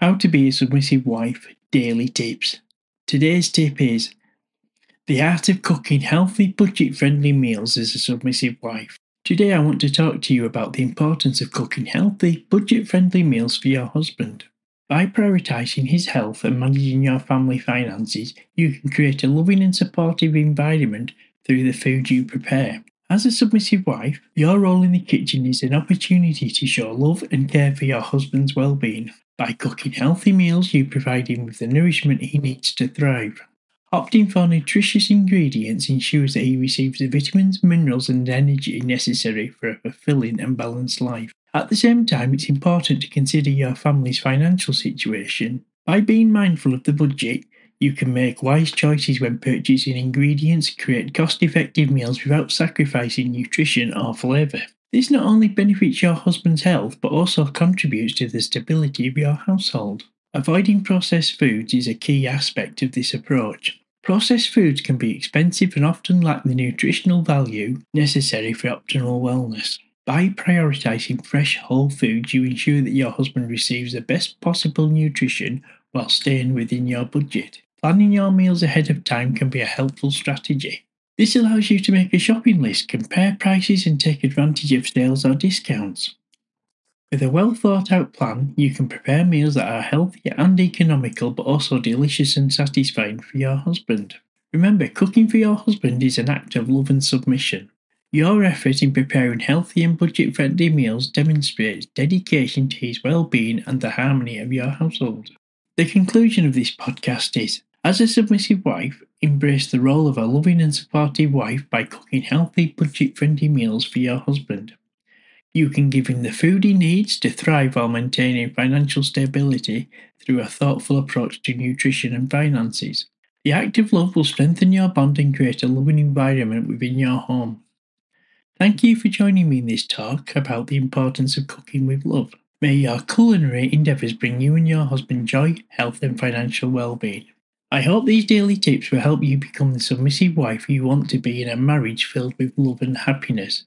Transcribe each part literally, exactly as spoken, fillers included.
How to be a submissive wife daily tips. Today's tip is the art of cooking healthy, budget-friendly meals as a submissive wife. Today I want to talk to you about the importance of cooking healthy, budget-friendly meals for your husband. By prioritising his health and managing your family finances, you can create a loving and supportive environment through the food you prepare. As a submissive wife, your role in the kitchen is an opportunity to show love and care for your husband's well-being. By cooking healthy meals, you provide him with the nourishment he needs to thrive. Opting for nutritious ingredients ensures that he receives the vitamins, minerals and energy necessary for a fulfilling and balanced life. At the same time, it's important to consider your family's financial situation. By being mindful of the budget, you can make wise choices when purchasing ingredients, create cost-effective meals without sacrificing nutrition or flavour. This not only benefits your husband's health, but also contributes to the stability of your household. Avoiding processed foods is a key aspect of this approach. Processed foods can be expensive and often lack the nutritional value necessary for optimal wellness. By prioritising fresh, whole foods, you ensure that your husband receives the best possible nutrition while staying within your budget. Planning your meals ahead of time can be a helpful strategy. This allows you to make a shopping list, compare prices and take advantage of sales or discounts. With a well thought out plan, you can prepare meals that are healthy and economical but also delicious and satisfying for your husband. Remember, cooking for your husband is an act of love and submission. Your effort in preparing healthy and budget-friendly meals demonstrates dedication to his well-being and the harmony of your household. The conclusion of this podcast is, as a submissive wife, embrace the role of a loving and supportive wife by cooking healthy, budget-friendly meals for your husband. You can give him the food he needs to thrive while maintaining financial stability through a thoughtful approach to nutrition and finances. The act of love will strengthen your bond and create a loving environment within your home. Thank you for joining me in this talk about the importance of cooking with love. May your culinary endeavours bring you and your husband joy, health and financial well-being. I hope these daily tips will help you become the submissive wife you want to be in a marriage filled with love and happiness.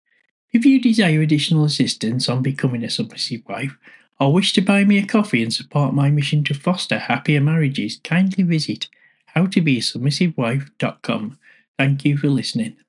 If you desire additional assistance on becoming a submissive wife, or wish to buy me a coffee and support my mission to foster happier marriages, kindly visit how to be a submissive wife dot com. Thank you for listening.